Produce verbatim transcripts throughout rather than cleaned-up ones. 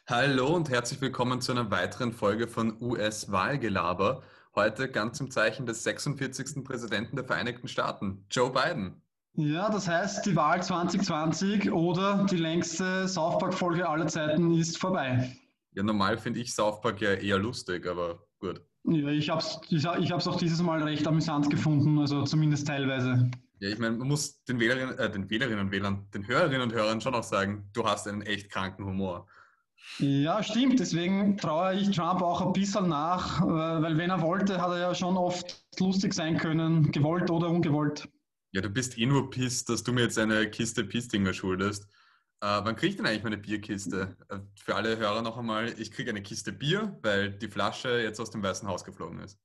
Hallo und herzlich willkommen zu einer weiteren Folge von U S-Wahlgelaber. Heute ganz im Zeichen des sechsundvierzigsten Präsidenten der Vereinigten Staaten, Joe Biden. Ja, das heißt, die Wahl zwanzig zwanzig oder die längste South Park-Folge aller Zeiten ist vorbei. Ja, normal finde ich South Park ja eher lustig, aber gut. Ja, ich habe es ich, ich hab's auch dieses Mal recht amüsant gefunden, also zumindest teilweise. Ja, ich meine, man muss den Wählerinnen, äh, den Wählerinnen und Wählern, den Hörerinnen und Hörern schon auch sagen, du hast einen echt kranken Humor. Ja, stimmt, deswegen traue ich Trump auch ein bisschen nach, äh, weil wenn er wollte, hat er ja schon oft lustig sein können, gewollt oder ungewollt. Ja, du bist eh nur pisst, dass du mir jetzt eine Kiste Pissdinger schuldest. Äh, wann krieg ich denn eigentlich meine Bierkiste? Äh, für alle Hörer noch einmal, ich kriege eine Kiste Bier, weil die Flasche jetzt aus dem Weißen Haus geflogen ist.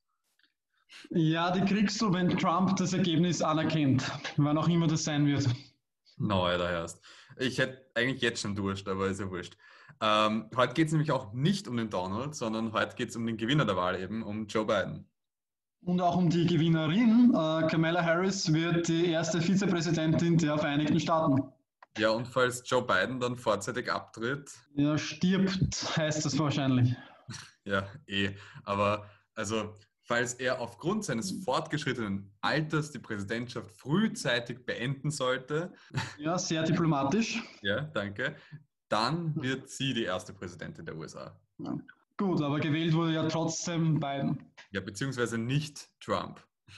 Ja, die kriegst du, wenn Trump das Ergebnis anerkennt, wann auch immer das sein wird. No, Alter, erst. Ich hätte eigentlich jetzt schon Durst, aber ist ja wurscht. Ähm, heute geht es nämlich auch nicht um den Donald, sondern heute geht es um den Gewinner der Wahl eben, um Joe Biden. Und auch um die Gewinnerin. Äh, Kamala Harris wird die erste Vizepräsidentin der Vereinigten Staaten. Ja, und falls Joe Biden dann vorzeitig abtritt, Ja, stirbt, heißt das wahrscheinlich. ja, eh. Aber also, falls er aufgrund seines fortgeschrittenen Alters die Präsidentschaft frühzeitig beenden sollte, Ja, sehr diplomatisch. ja, danke, dann wird sie die erste Präsidentin der U S A. Ja. Gut, aber gewählt wurde ja trotzdem Biden. Ja, beziehungsweise nicht Trump.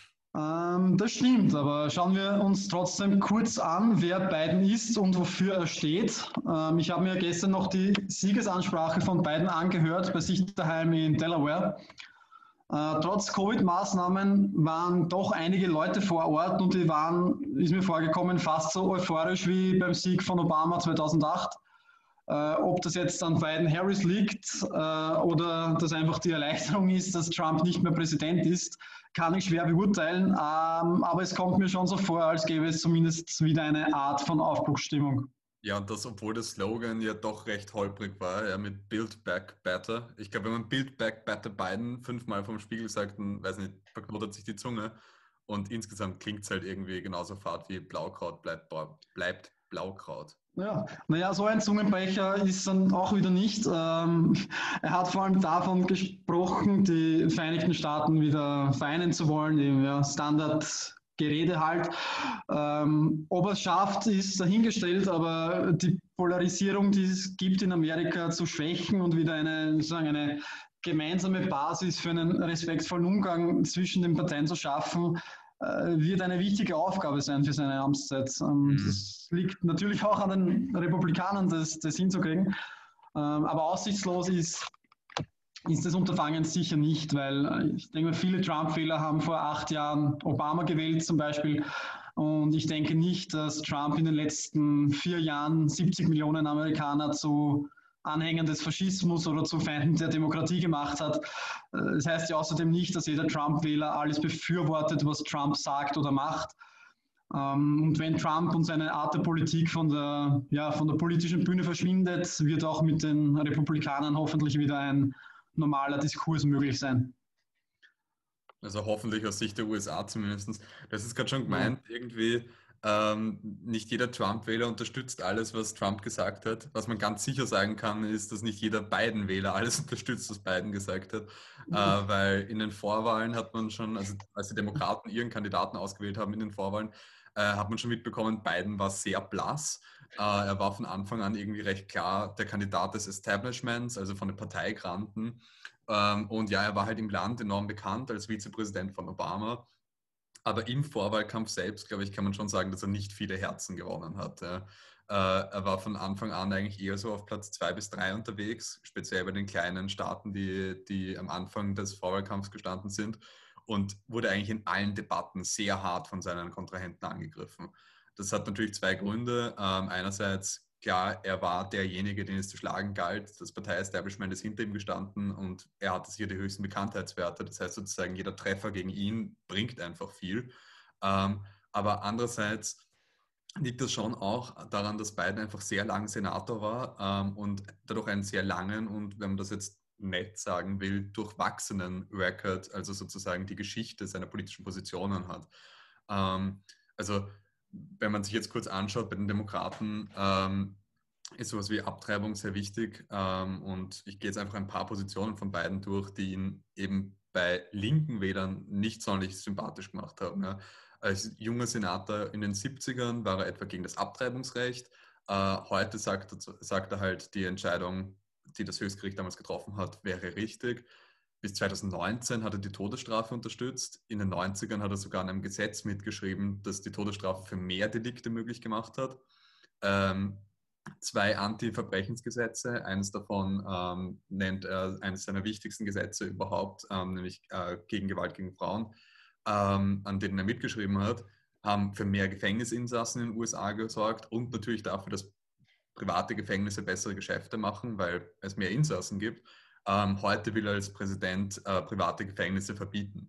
Ähm, das stimmt, aber schauen wir uns trotzdem kurz an, wer Biden ist und wofür er steht. Ähm, ich habe mir gestern noch die Siegesansprache von Biden angehört bei sich daheim in Delaware. Äh, trotz Covid-Maßnahmen waren doch einige Leute vor Ort und die waren, ist mir vorgekommen, fast so euphorisch wie beim Sieg von Obama zweitausendacht. Äh, ob das jetzt an Biden Harris liegt äh, oder das einfach die Erleichterung ist, dass Trump nicht mehr Präsident ist, kann ich schwer beurteilen. Ähm, aber es kommt mir schon so vor, als gäbe es zumindest wieder eine Art von Aufbruchsstimmung. Ja, und das, obwohl der Slogan ja doch recht holprig war, ja, mit Build Back Better. Ich glaube, wenn man Build Back Better Biden fünfmal vom Spiegel sagt, dann, weiß nicht, verknotet sich die Zunge. Und insgesamt klingt es halt irgendwie genauso fad wie Blaukraut bleibt, bleibt Blaukraut. Ja, naja, so ein Zungenbrecher ist dann auch wieder nicht. Ähm, er hat vor allem davon gesprochen, die Vereinigten Staaten wieder vereinen zu wollen, im ja, Standardgerede halt. Ähm, ob er es schafft, ist dahingestellt, aber die Polarisierung, die es gibt in Amerika, zu schwächen und wieder eine, sozusagen eine gemeinsame Basis für einen respektvollen Umgang zwischen den Parteien zu schaffen, äh, wird eine wichtige Aufgabe sein für seine Amtszeit. Ähm, Mhm. das liegt natürlich auch an den Republikanern, das, das hinzukriegen. Ähm, aber aussichtslos ist, ist das Unterfangen sicher nicht, weil äh, ich denke, viele Trump-Wähler haben vor acht Jahren Obama gewählt zum Beispiel. Und ich denke nicht, dass Trump in den letzten vier Jahren siebzig Millionen Amerikaner zu Anhängern des Faschismus oder zu Feinden der Demokratie gemacht hat. Das heißt ja außerdem nicht, dass jeder Trump-Wähler alles befürwortet, was Trump sagt oder macht. Und wenn Trump und seine Art der Politik von der, ja, von der politischen Bühne verschwindet, wird auch mit den Republikanern hoffentlich wieder ein normaler Diskurs möglich sein. Also hoffentlich aus Sicht der U S A zumindest. Das ist gerade schon Ja. gemeint, irgendwie ähm, nicht jeder Trump-Wähler unterstützt alles, was Trump gesagt hat. Was man ganz sicher sagen kann, ist, dass nicht jeder Biden-Wähler alles unterstützt, was Biden gesagt hat. Äh, weil in den Vorwahlen hat man schon, also als die Demokraten ihren Kandidaten ausgewählt haben in den Vorwahlen, äh, hat man schon mitbekommen, Biden war sehr blass. Äh, er war von Anfang an irgendwie recht klar der Kandidat des Establishments, also von den Parteigranten. Ähm, und ja, er war halt im Land enorm bekannt als Vizepräsident von Obama. Aber im Vorwahlkampf selbst, glaube ich, kann man schon sagen, dass er nicht viele Herzen gewonnen hat. Ja. Äh, er war von Anfang an eigentlich eher so auf Platz zwei bis drei unterwegs, speziell bei den kleinen Staaten, die, die am Anfang des Vorwahlkampfs gestanden sind und wurde eigentlich in allen Debatten sehr hart von seinen Kontrahenten angegriffen. Das hat natürlich zwei Gründe. Ähm, einerseits, klar, er war derjenige, den es zu schlagen galt. Das Partei-Establishment ist hinter ihm gestanden und er hatte sicher die höchsten Bekanntheitswerte. Das heißt sozusagen, jeder Treffer gegen ihn bringt einfach viel. Ähm, aber andererseits liegt das schon auch daran, dass Biden einfach sehr lang Senator war ähm, und dadurch einen sehr langen und, wenn man das jetzt nett sagen will, durchwachsenen Record, also sozusagen die Geschichte seiner politischen Positionen hat. Ähm, also wenn man sich jetzt kurz anschaut bei den Demokraten, ähm, ist sowas wie Abtreibung sehr wichtig. Ähm, und ich gehe jetzt einfach ein paar Positionen von beiden durch, die ihn eben bei linken Wählern nicht sonderlich sympathisch gemacht haben. Ja. Als junger Senator in den siebzigern war er etwa gegen das Abtreibungsrecht. Äh, heute sagt er, sagt er halt, die Entscheidung, die das Höchstgericht damals getroffen hat, wäre richtig. Bis zweitausendneunzehn hat er die Todesstrafe unterstützt. In den neunzigern hat er sogar an einem Gesetz mitgeschrieben, das die Todesstrafe für mehr Delikte möglich gemacht hat. Ähm, zwei Anti-Verbrechensgesetze. Eines davon ähm, nennt er eines seiner wichtigsten Gesetze überhaupt, ähm, nämlich äh, gegen Gewalt gegen Frauen, ähm, an denen er mitgeschrieben hat, haben für mehr Gefängnisinsassen in den U S A gesorgt und natürlich dafür, dass private Gefängnisse bessere Geschäfte machen, weil es mehr Insassen gibt. Ähm, heute will er als Präsident äh, private Gefängnisse verbieten.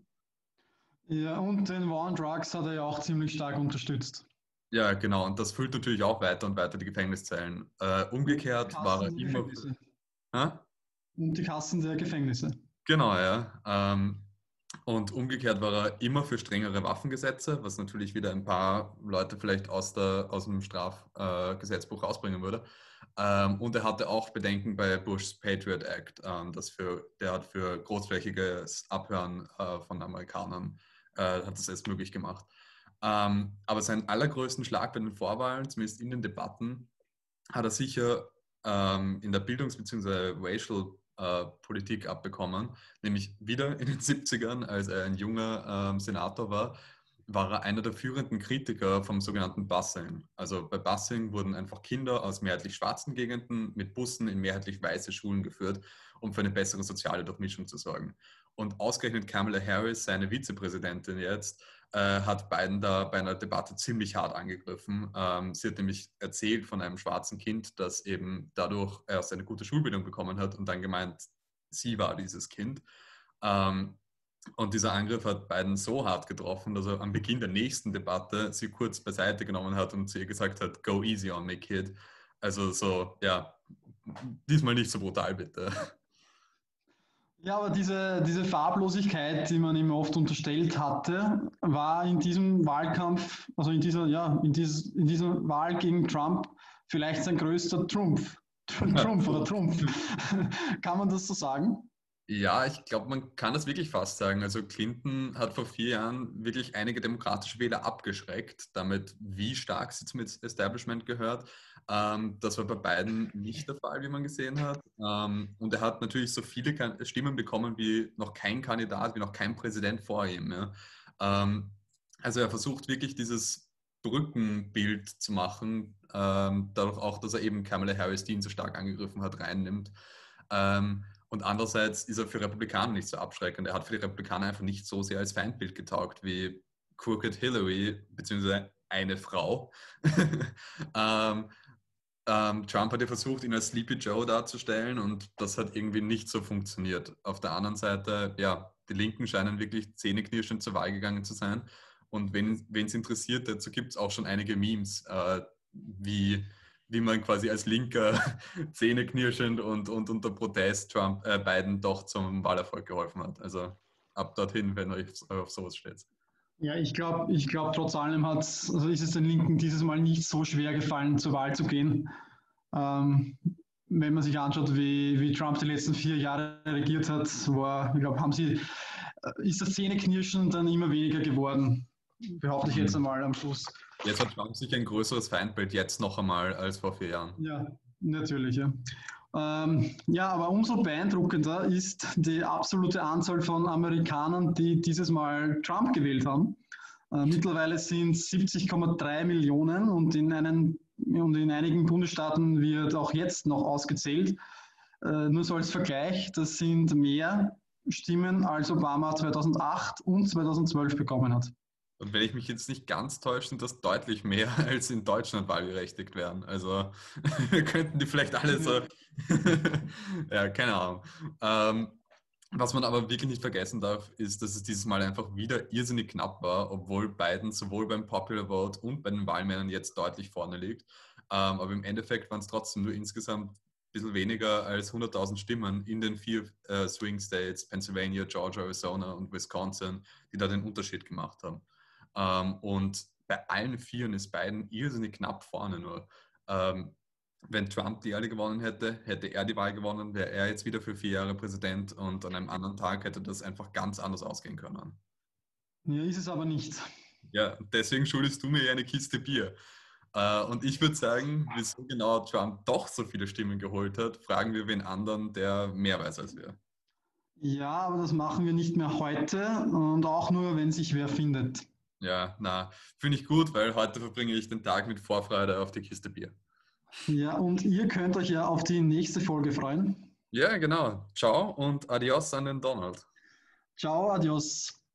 Ja, und den War on Drugs hat er ja auch ziemlich stark unterstützt. Ja, genau. Und das füllt natürlich auch weiter und weiter die Gefängniszellen. Äh, Und die umgekehrt war Kassen er der immer für, Gefängnisse. hä? Und die Kassen der Gefängnisse. Genau, ja. Ähm, und umgekehrt war er immer für strengere Waffengesetze, was natürlich wieder ein paar Leute vielleicht aus, der, aus dem Strafgesetzbuch äh, rausbringen würde. Ähm, und er hatte auch Bedenken bei Bushs Patriot Act, ähm, das für, der hat für großflächiges Abhören äh, von Amerikanern, äh, hat das erst möglich gemacht. Ähm, aber seinen allergrößten Schlag bei den Vorwahlen, zumindest in den Debatten, hat er sicher ähm, in der Bildungs- bzw. Racial-Politik äh, abbekommen, nämlich wieder in den siebzigern, als er ein junger ähm, Senator war, war er einer der führenden Kritiker vom sogenannten Busing. Also bei Busing wurden einfach Kinder aus mehrheitlich schwarzen Gegenden mit Bussen in mehrheitlich weiße Schulen geführt, um für eine bessere soziale Durchmischung zu sorgen. Und ausgerechnet Kamala Harris, seine Vizepräsidentin jetzt, äh, hat Biden da bei einer Debatte ziemlich hart angegriffen. Ähm, sie hat nämlich erzählt von einem schwarzen Kind, das eben dadurch erst eine gute Schulbildung bekommen hat und dann gemeint, sie war dieses Kind. Ähm, und dieser Angriff hat Biden so hart getroffen, dass er am Beginn der nächsten Debatte sie kurz beiseite genommen hat und zu ihr gesagt hat, go easy on me, kid. Also so, ja, diesmal nicht so brutal, bitte. Ja, aber diese, diese Farblosigkeit, die man ihm oft unterstellt hatte, war in diesem Wahlkampf, also in dieser, ja, in, dieses, in dieser Wahl gegen Trump vielleicht sein größter Trumpf. Trumpf oder Trumpf. Kann man das so sagen? Ja, ich glaube, man kann das wirklich fast sagen. Also Clinton hat vor vier Jahren wirklich einige demokratische Wähler abgeschreckt, damit wie stark sie zum Establishment gehört. Ähm, das war bei Biden nicht der Fall, wie man gesehen hat. Ähm, und er hat natürlich so viele Stimmen bekommen wie noch kein Kandidat, wie noch kein Präsident vor ihm. Ja. Ähm, also er versucht wirklich dieses Brückenbild zu machen, ähm, dadurch auch, dass er eben Kamala Harris, die ihn so stark angegriffen hat, reinnimmt. Ähm, und andererseits ist er für Republikaner nicht so abschreckend. Er hat für die Republikaner einfach nicht so sehr als Feindbild getaugt wie Crooked Hillary, beziehungsweise eine Frau. ähm, ähm, Trump hat ja versucht, ihn als Sleepy Joe darzustellen und das hat irgendwie nicht so funktioniert. Auf der anderen Seite, ja, die Linken scheinen wirklich zähneknirschend zur Wahl gegangen zu sein. Und wen es interessiert, dazu gibt es auch schon einige Memes, äh, wie, wie man quasi als Linker zähneknirschend und, und unter Protest Trump äh, Biden doch zum Wahlerfolg geholfen hat. Also ab dorthin, wenn euch auf sowas steht. Ja, ich glaube, ich glaub, trotz allem hat, also ist es den Linken dieses Mal nicht so schwer gefallen, zur Wahl zu gehen. Ähm, wenn man sich anschaut, wie, wie Trump die letzten vier Jahre regiert hat, war, ich glaube, haben sie, ist das Zähneknirschen dann immer weniger geworden, behaupte ich jetzt Mhm. einmal am Schluss. Jetzt hat Trump sicher ein größeres Feindbild jetzt noch einmal als vor vier Jahren. Ja, natürlich, ja. Ähm, ja, aber umso beeindruckender ist die absolute Anzahl von Amerikanern, die dieses Mal Trump gewählt haben. Äh, mittlerweile sind es siebzig Komma drei Millionen und in, einen, und in einigen Bundesstaaten wird auch jetzt noch ausgezählt. Äh, nur so als Vergleich, das sind mehr Stimmen, als Obama zweitausendacht und zweitausendzwölf bekommen hat. Und wenn ich mich jetzt nicht ganz täusche, sind das deutlich mehr, als in Deutschland wahlberechtigt werden. Also könnten die vielleicht alle so. Ja, keine Ahnung. Ähm, was man aber wirklich nicht vergessen darf, ist, dass es dieses Mal einfach wieder irrsinnig knapp war, obwohl Biden sowohl beim Popular Vote und bei den Wahlmännern jetzt deutlich vorne liegt. Ähm, aber im Endeffekt waren es trotzdem nur insgesamt ein bisschen weniger als hunderttausend Stimmen in den vier äh, Swing States, Pennsylvania, Georgia, Arizona und Wisconsin, die da den Unterschied gemacht haben. Ähm, und bei allen Vieren ist Biden irrsinnig knapp vorne nur. Ähm, wenn Trump die alle gewonnen hätte, hätte er die Wahl gewonnen, wäre er jetzt wieder für vier Jahre Präsident und an einem anderen Tag hätte das einfach ganz anders ausgehen können. Ja, ist es aber nicht. Ja, deswegen schuldest du mir ja eine Kiste Bier. Äh, und ich würde sagen, wieso genau Trump doch so viele Stimmen geholt hat, fragen wir wen anderen, der mehr weiß als wir. Ja, aber das machen wir nicht mehr heute und auch nur, wenn sich wer findet. Ja, na, finde ich gut, weil heute verbringe ich den Tag mit Vorfreude auf die Kiste Bier. Ja, und ihr könnt euch ja auf die nächste Folge freuen. Ja, genau. Ciao und adios an den Donald. Ciao, adios.